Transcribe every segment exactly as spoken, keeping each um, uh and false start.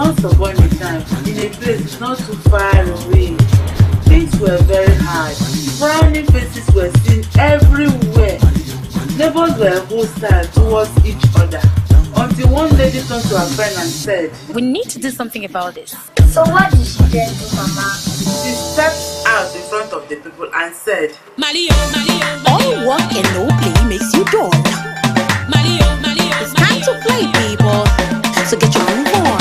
Once upon a time, in a place not too far away, things were very hard. Frowning faces were seen everywhere. Neighbors were hostile towards each other. Until one lady turned to her friend and said, "We need to do something about this." So what did she then do, Mama? She stepped out in front of the people and said, Malio, Malio, all work and no play makes you dull. Malio, Malio, It's time to play, people. So get your own board.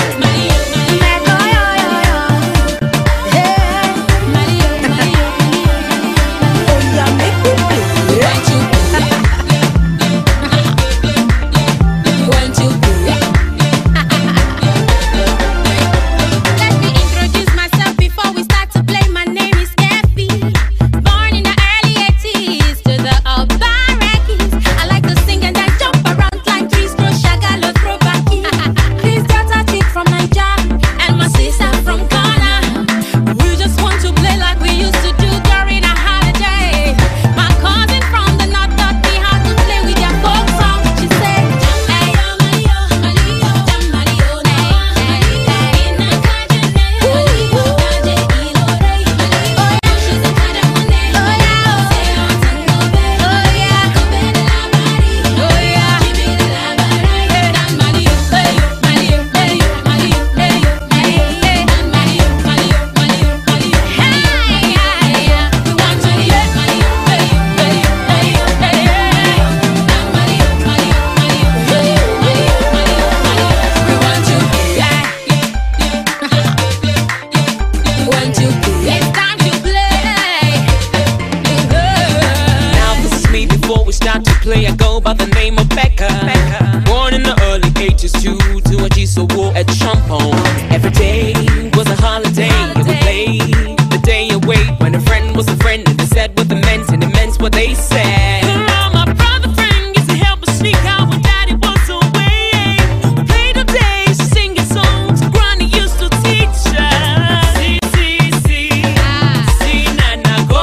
I go by the name of Becca. Becca. Born in the early ages, to to a G so war at Champon. Every day was a holiday. holiday. It would play the day away when a friend was a friend, and they said what the meant, and it meant what they said. Girl, my brother friend used to help us sneak out when daddy was away. We played all day, singing songs. Granny used to teach us. See, see, see, see, na na go.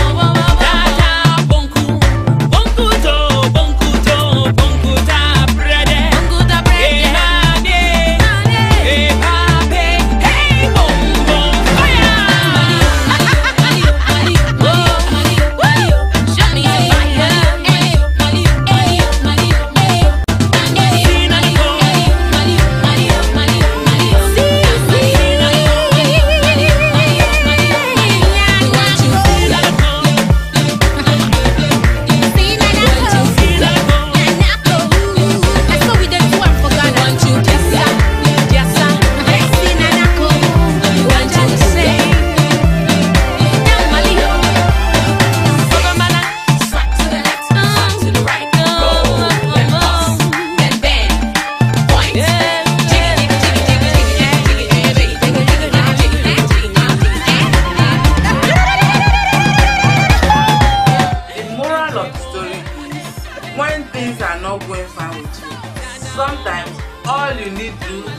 Da da bonku, bonku do, bonku do, bonku da brede, bonku da brede. Hey nane, hey pape, hey bom bom fire. Mario, Mario, Mario, Mario, Mario, show me your fire. Mario, Mario, Mario, Mario, Mario. See na go. Mario, Mario, Mario, Mario. See, see, Mario, Mario, Mario, Mario, Mario. Want you feel like the moral of the story is, when things are not going fine with you, sometimes all you need to do